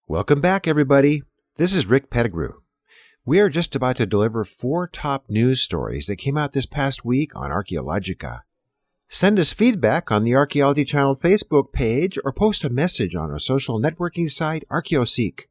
Welcome back, everybody. This is Rick Pettigrew. We are just about to deliver 4 top news stories that came out this past week on Archaeologica. Send us feedback on the Archaeology Channel Facebook page or post a message on our social networking site, ArchaeoSeek.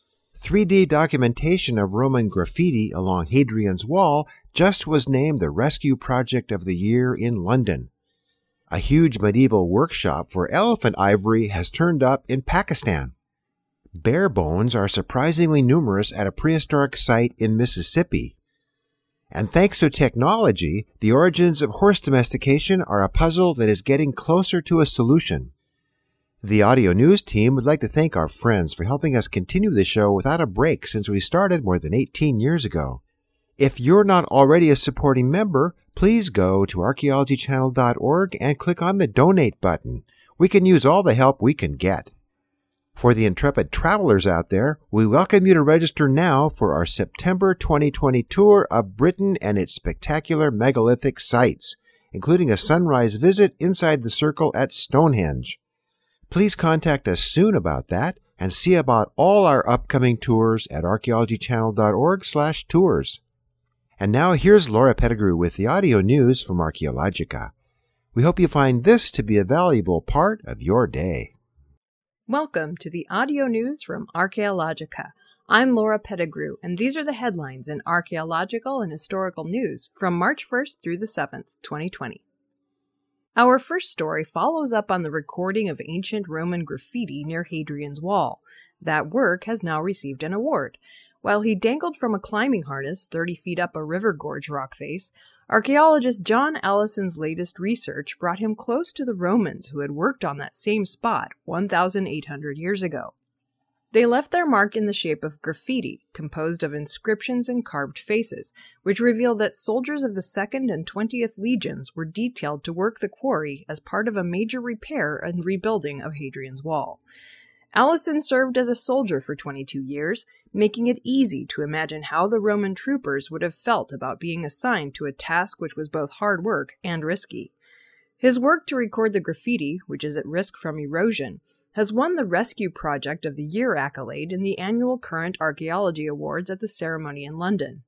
3D documentation of Roman graffiti along Hadrian's Wall just was named the Rescue Project of the Year in London. A huge medieval workshop for elephant ivory has turned up in Pakistan. Bear bones are surprisingly numerous at a prehistoric site in Mississippi. And thanks to technology, the origins of horse domestication are a puzzle that is getting closer to a solution. The audio news team would like to thank our friends for helping us continue the show without a break since we started more than 18 years ago. If you're not already a supporting member, please go to archaeologychannel.org and click on the donate button. We can use all the help we can get. For the intrepid travelers out there, we welcome you to register now for our September 2020 tour of Britain and its spectacular megalithic sites, including a sunrise visit inside the circle at Stonehenge. Please contact us soon about that and see about all our upcoming tours at archaeologychannel.org/tours. And now here's Laura Pettigrew with the audio news from Archaeologica. We hope you find this to be a valuable part of your day. Welcome to the audio news from Archaeologica. I'm Laura Pettigrew, and these are the headlines in archaeological and historical news from March 1st through the 7th, 2020. Our first story follows up on the recording of ancient Roman graffiti near Hadrian's Wall. That work has now received an award. While he dangled from a climbing harness 30 feet up a river gorge rock face, archaeologist John Allison's latest research brought him close to the Romans who had worked on that same spot 1,800 years ago. They left their mark in the shape of graffiti, composed of inscriptions and carved faces, which revealed that soldiers of the 2nd and 20th Legions were detailed to work the quarry as part of a major repair and rebuilding of Hadrian's Wall. Allison served as a soldier for 22 years, making it easy to imagine how the Roman troopers would have felt about being assigned to a task which was both hard work and risky. His work to record the graffiti, which is at risk from erosion, has won the Rescue Project of the Year accolade in the annual Current Archaeology Awards at the ceremony in London.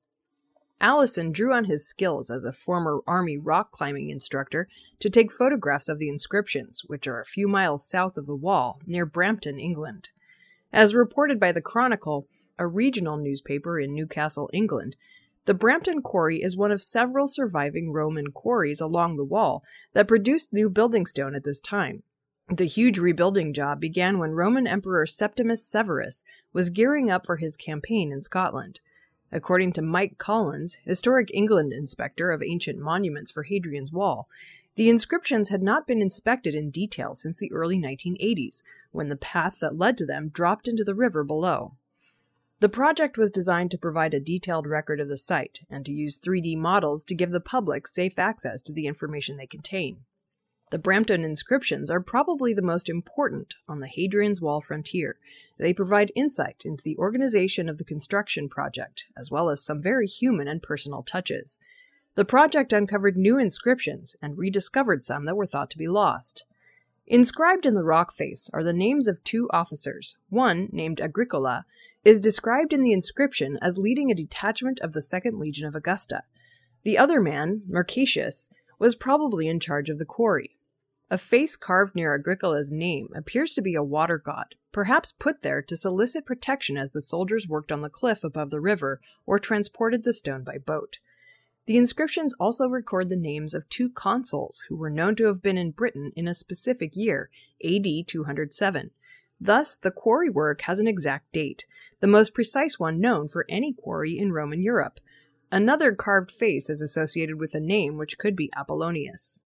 Allison drew on his skills as a former Army rock climbing instructor to take photographs of the inscriptions, which are a few miles south of the wall, near Brampton, England. As reported by the Chronicle, a regional newspaper in Newcastle, England, the Brampton Quarry is one of several surviving Roman quarries along the wall that produced new building stone at this time. The huge rebuilding job began when Roman Emperor Septimus Severus was gearing up for his campaign in Scotland. According to Mike Collins, Historic England inspector of ancient monuments for Hadrian's Wall, the inscriptions had not been inspected in detail since the early 1980s, when the path that led to them dropped into the river below. The project was designed to provide a detailed record of the site and to use 3D models to give the public safe access to the information they contain. The Brampton inscriptions are probably the most important on the Hadrian's Wall frontier. They provide insight into the organization of the construction project, as well as some very human and personal touches. The project uncovered new inscriptions and rediscovered some that were thought to be lost. Inscribed in the rock face are the names of 2 officers. One, named Agricola, is described in the inscription as leading a detachment of the 2nd Legion of Augusta. The other man, Mercatius, was probably in charge of the quarry. A face carved near Agricola's name appears to be a water god, perhaps put there to solicit protection as the soldiers worked on the cliff above the river or transported the stone by boat. The inscriptions also record the names of 2 consuls who were known to have been in Britain in a specific year, AD 207. Thus, the quarry work has an exact date, the most precise one known for any quarry in Roman Europe. Another carved face is associated with a name which could be Apollonius.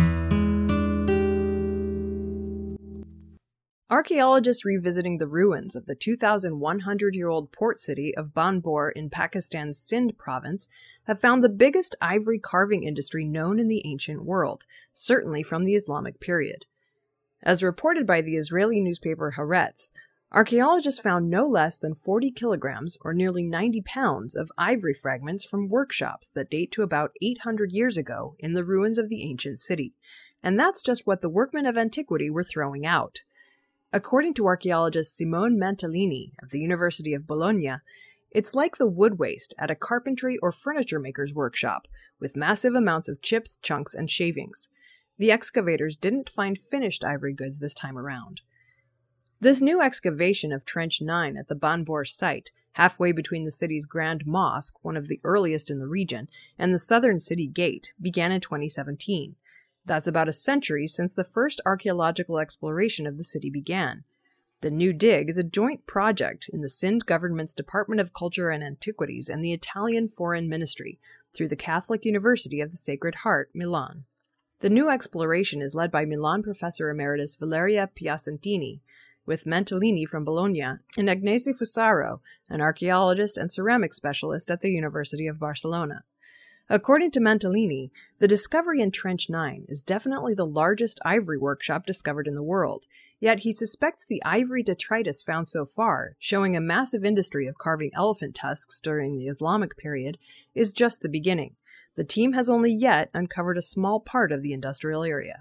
Archaeologists revisiting the ruins of the 2,100-year-old port city of Banbor in Pakistan's Sindh province have found the biggest ivory carving industry known in the ancient world, certainly from the Islamic period. As reported by the Israeli newspaper Haaretz, archaeologists found no less than 40 kilograms, or nearly 90 pounds, of ivory fragments from workshops that date to about 800 years ago in the ruins of the ancient city. And that's just what the workmen of antiquity were throwing out. According to archaeologist Simone Mantalini of the University of Bologna, it's like the wood waste at a carpentry or furniture maker's workshop, with massive amounts of chips, chunks, and shavings. The excavators didn't find finished ivory goods this time around. This new excavation of Trench 9 at the Banbor site, halfway between the city's Grand Mosque, one of the earliest in the region, and the southern city gate, began in 2017. That's about a century since the first archaeological exploration of the city began. The new dig is a joint project in the Sind government's Department of Culture and Antiquities and the Italian Foreign Ministry through the Catholic University of the Sacred Heart, Milan. The new exploration is led by Milan professor emeritus Valeria Piacentini, with Mantalini from Bologna and Agnese Fusaro, an archaeologist and ceramics specialist at the University of Barcelona. According to Mantalini, the discovery in Trench 9 is definitely the largest ivory workshop discovered in the world, yet he suspects the ivory detritus found so far, showing a massive industry of carving elephant tusks during the Islamic period, is just the beginning. The team has only yet uncovered a small part of the industrial area.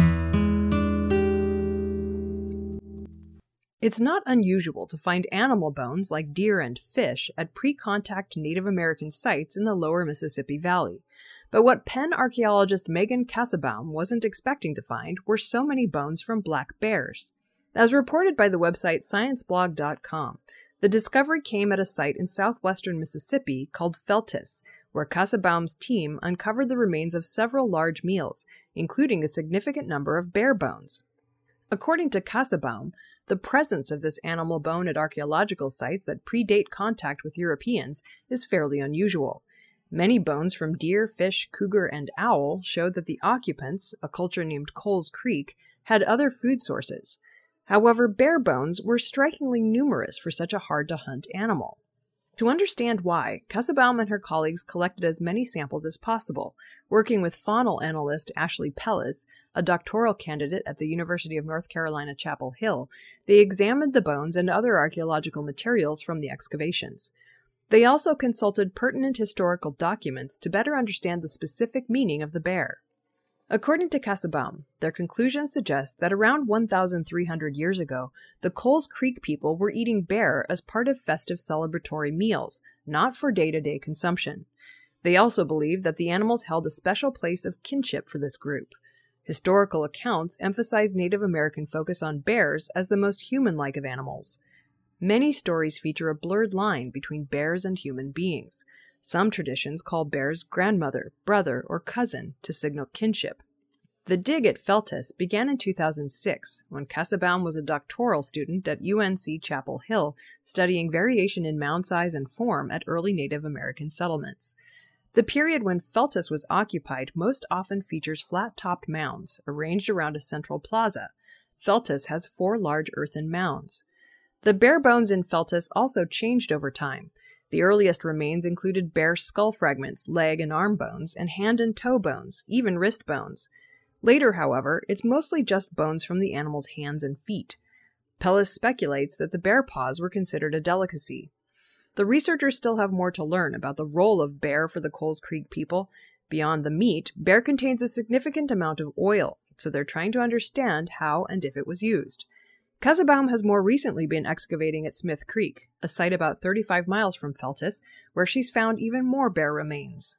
It's not unusual to find animal bones like deer and fish at pre-contact Native American sites in the lower Mississippi Valley. But what Penn archaeologist Megan Kassebaum wasn't expecting to find were so many bones from black bears. As reported by the website scienceblog.com, the discovery came at a site in southwestern Mississippi called Feltis, where Kassebaum's team uncovered the remains of several large meals, including a significant number of bear bones. According to Kassebaum, the presence of this animal bone at archaeological sites that predate contact with Europeans is fairly unusual. Many bones from deer, fish, cougar, and owl showed that the occupants, a culture named Coles Creek, had other food sources. However, bear bones were strikingly numerous for such a hard-to-hunt animal. To understand why, Kassebaum and her colleagues collected as many samples as possible. Working with faunal analyst Ashley Pellis, a doctoral candidate at the University of North Carolina, Chapel Hill, they examined the bones and other archaeological materials from the excavations. They also consulted pertinent historical documents to better understand the specific meaning of the bear. According to Kassebaum, their conclusions suggest that around 1,300 years ago, the Coles Creek people were eating bear as part of festive celebratory meals, not for day-to-day consumption. They also believe that the animals held a special place of kinship for this group. Historical accounts emphasize Native American focus on bears as the most human-like of animals. Many stories feature a blurred line between bears and human beings. Some traditions call bears grandmother, brother, or cousin to signal kinship. The dig at Feltis began in 2006, when Kassebaum was a doctoral student at UNC Chapel Hill, studying variation in mound size and form at early Native American settlements. The period when Feltis was occupied most often features flat-topped mounds, arranged around a central plaza. Feltis has 4 large earthen mounds. The bear bones in Feltis also changed over time. The earliest remains included bear skull fragments, leg and arm bones, and hand and toe bones, even wrist bones. Later, however, it's mostly just bones from the animal's hands and feet. Pellis speculates that the bear paws were considered a delicacy. The researchers still have more to learn about the role of bear for the Coles Creek people. Beyond the meat, bear contains a significant amount of oil, so they're trying to understand how and if it was used. Kassebaum has more recently been excavating at Smith Creek, a site about 35 miles from Feltis, where she's found even more bear remains.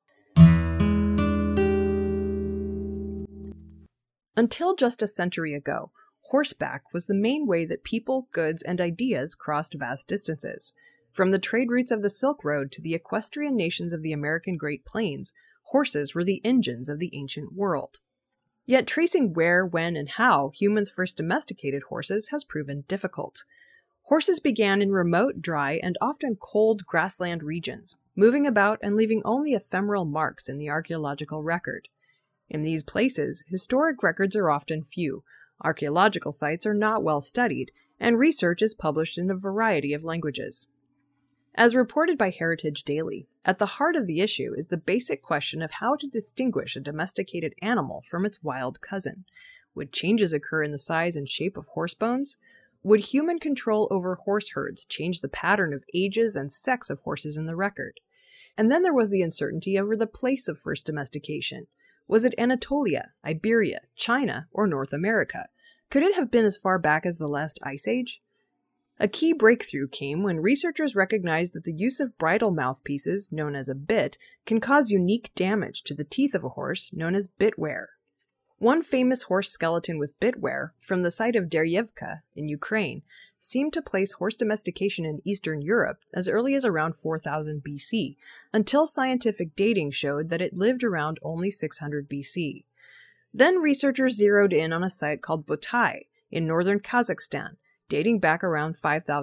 Until just a century ago, horseback was the main way that people, goods, and ideas crossed vast distances. From the trade routes of the Silk Road to the equestrian nations of the American Great Plains, horses were the engines of the ancient world. Yet tracing where, when, and how humans first domesticated horses has proven difficult. Horses began in remote, dry, and often cold grassland regions, moving about and leaving only ephemeral marks in the archaeological record. In these places, historic records are often few, archaeological sites are not well studied, and research is published in a variety of languages. As reported by Heritage Daily, at the heart of the issue is the basic question of how to distinguish a domesticated animal from its wild cousin. Would changes occur in the size and shape of horse bones? Would human control over horse herds change the pattern of ages and sex of horses in the record? And then there was the uncertainty over the place of first domestication. Was it Anatolia, Iberia, China, or North America? Could it have been as far back as the last ice age? A key breakthrough came when researchers recognized that the use of bridle mouthpieces, known as a bit, can cause unique damage to the teeth of a horse, known as bit wear. One famous horse skeleton with bit wear, from the site of Deryevka in Ukraine, seemed to place horse domestication in Eastern Europe as early as around 4000 BC, until scientific dating showed that it lived around only 600 BC. Then researchers zeroed in on a site called Botai in northern Kazakhstan, dating back around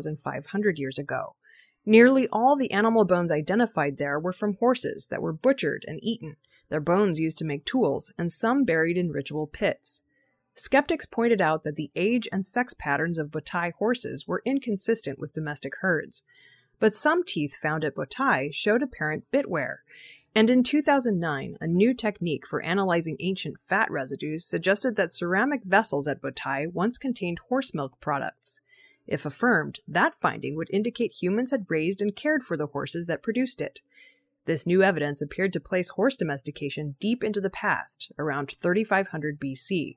5,500 years ago. Nearly all the animal bones identified there were from horses that were butchered and eaten, their bones used to make tools, and some buried in ritual pits. Skeptics pointed out that the age and sex patterns of Botai horses were inconsistent with domestic herds, but some teeth found at Botai showed apparent bit wear, and in 2009, a new technique for analyzing ancient fat residues suggested that ceramic vessels at Botai once contained horse milk products. If affirmed, that finding would indicate humans had raised and cared for the horses that produced it. This new evidence appeared to place horse domestication deep into the past, around 3500 BC.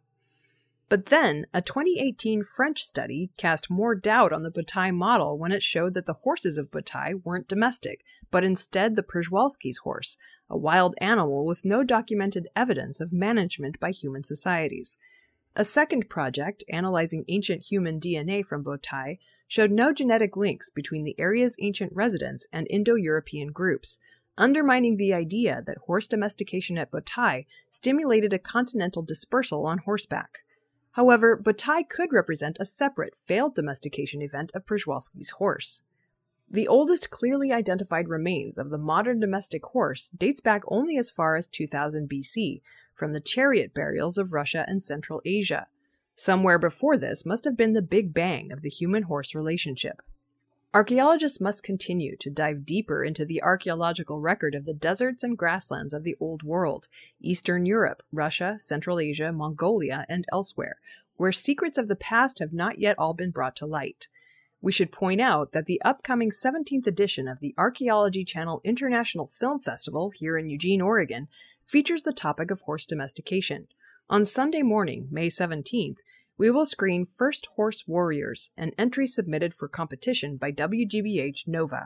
But then, a 2018 French study cast more doubt on the Botai model when it showed that the horses of Botai weren't domestic, but instead the Przewalski's horse, a wild animal with no documented evidence of management by human societies. A second project, analyzing ancient human DNA from Botai, showed no genetic links between the area's ancient residents and Indo-European groups, undermining the idea that horse domestication at Botai stimulated a continental dispersal on horseback. However, Botai could represent a separate, failed domestication event of Przewalski's horse. The oldest clearly identified remains of the modern domestic horse dates back only as far as 2000 BC, from the chariot burials of Russia and Central Asia. Somewhere before this must have been the Big Bang of the human-horse relationship. Archaeologists must continue to dive deeper into the archaeological record of the deserts and grasslands of the Old World, Eastern Europe, Russia, Central Asia, Mongolia, and elsewhere, where secrets of the past have not yet all been brought to light. We should point out that the upcoming 17th edition of the Archaeology Channel International Film Festival here in Eugene, Oregon, features the topic of horse domestication. On Sunday morning, May 17th, we will screen First Horse Warriors, an entry submitted for competition by WGBH Nova.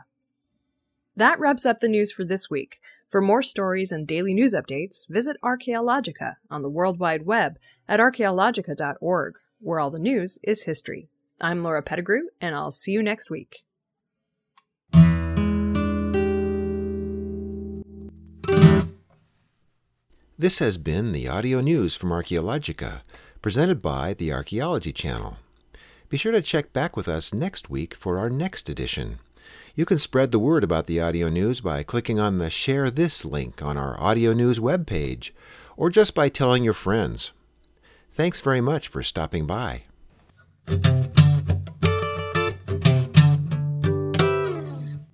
That wraps up the news for this week. For more stories and daily news updates, visit Archaeologica on the World Wide Web at archaeologica.org, where all the news is history. I'm Laura Pettigrew, and I'll see you next week. This has been the audio news from Archaeologica, presented by the Archaeology Channel. Be sure to check back with us next week for our next edition. You can spread the word about the audio news by clicking on the Share This link on our audio news webpage, or just by telling your friends. Thanks very much for stopping by.